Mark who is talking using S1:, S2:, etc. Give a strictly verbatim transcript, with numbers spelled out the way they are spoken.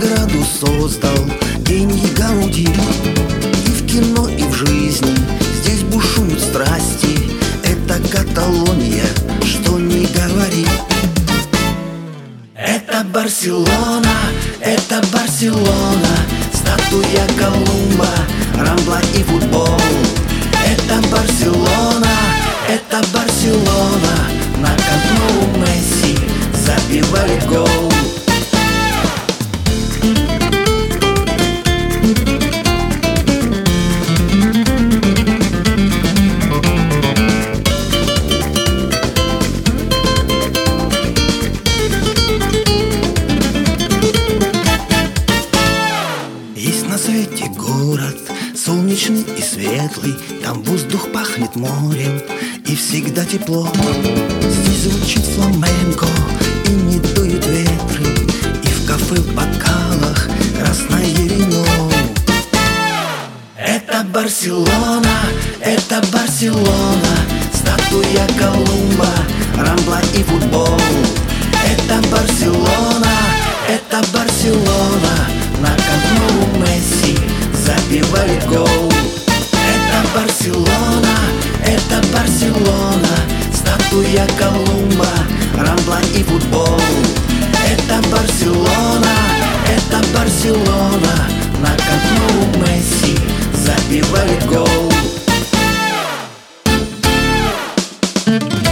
S1: ограду создал гений Гауди. И в кино, и в жизни здесь бушуют страсти. Это Каталония, что ни говори. Это Барселона, это Барселона, статуя Колумба, Рамбла и футбол. Это Барселона, это Барселона, на Камп Ноу Месси забивает гол. Есть на свете город, солнечный и светлый. Там воздух пахнет морем и всегда тепло. Здесь звучит фламенко и не дуют ветры, и в кафе в бокалах красное вино. Это Барселона, это Барселона, статуя Колумба, Рамбла и футбол. Это Барселона, это Барселона, на Камп Ноу Месси забивает гол. Это Барселона, это Барселона, статуя Колумба, Рамбла и футбол. Это Барселона, это Барселона, на Камп Ноу Месси забивает гол.